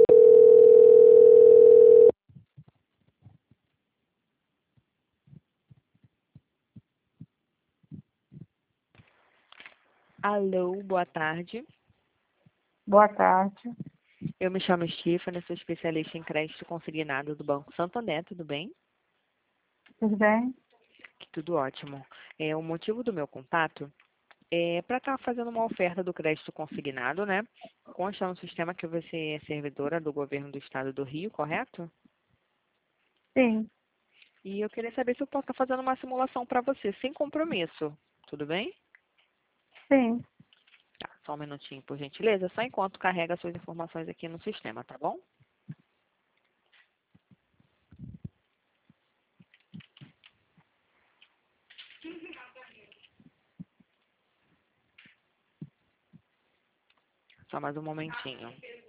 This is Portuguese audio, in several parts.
Alô, boa tarde. Boa tarde. Eu me chamo Stephanie, sou especialista em crédito consignado do Banco Santander, tudo bem? Tudo bem? Tudo ótimo. O motivo do meu contato é para estar fazendo uma oferta do crédito consignado, né? Consta no sistema que você é servidora do governo do estado do Rio, correto? Sim, E eu queria saber se eu posso estar fazendo uma simulação para você, sem compromisso, tudo bem? sim. Tá, só um minutinho, por gentileza, só enquanto carrega suas informações aqui no sistema, tá bom? Só mais um momentinho.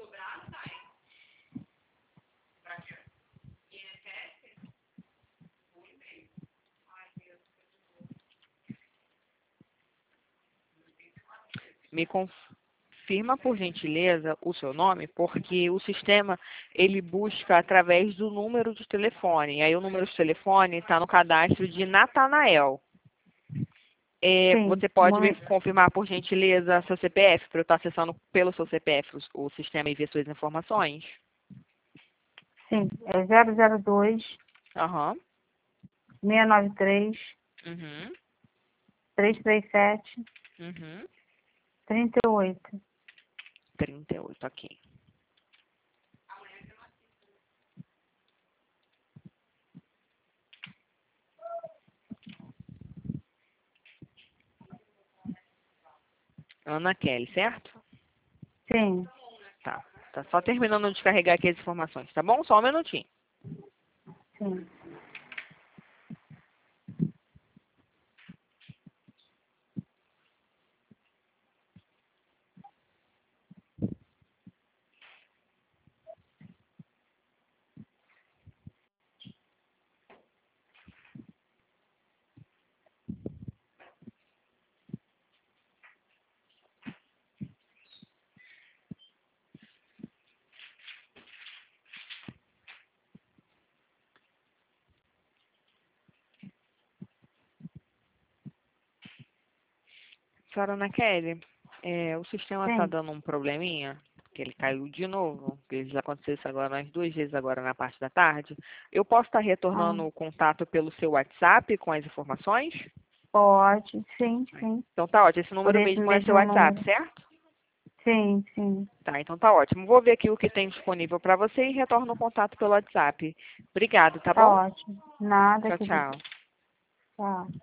Me confirma, por gentileza, o seu nome, porque o sistema, ele busca através do número de telefone. Aí o número de telefone está no cadastro de Natanael. Sim. Você pode me confirmar, por gentileza, seu CPF, para eu estar acessando pelo seu CPF o sistema e ver suas informações? Sim, é 002 Aham. 693 Uhum. 337 Uhum. 38. 38, ok. Ana Kelly, certo? Sim, Tá. Tá só terminando de carregar aqui as informações, tá bom? Só um minutinho. sim. Senhora Ana Kelly, o sistema está Sim. dando um probleminha, que ele caiu de novo, que já aconteceu isso agora umas 2 vezes agora na parte da tarde. Eu posso estar Ah, retornando o contato pelo seu WhatsApp com as informações? pode, sim, sim. Então tá ótimo, esse Por número esse mesmo é seu mesmo WhatsApp, número. certo? Sim, sim. Tá, então tá ótimo. Vou ver aqui o que tem disponível para você e retorno o contato pelo WhatsApp. Obrigado, tá Tá bom? ótimo. Nada, Tchau, querido. tchau. Tchau.